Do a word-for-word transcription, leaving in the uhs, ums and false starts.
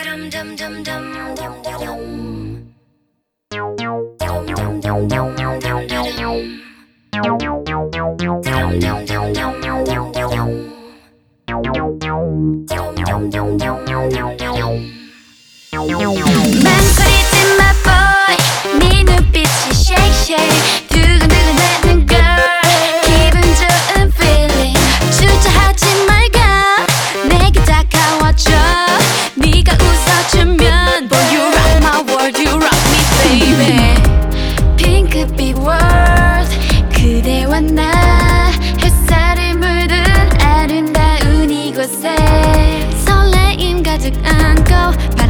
망설이지 마 boy 네 눈빛이 shake shake 두근두근대는 girl 기분 좋은 feeling 주저하지 말고 내게 다가와줘 네가 웃어주면 Boy you rock my world you rock me baby 핑크빛 world 그대와 나 햇살이 물든 아름다운 이곳에 설레임 가득 안고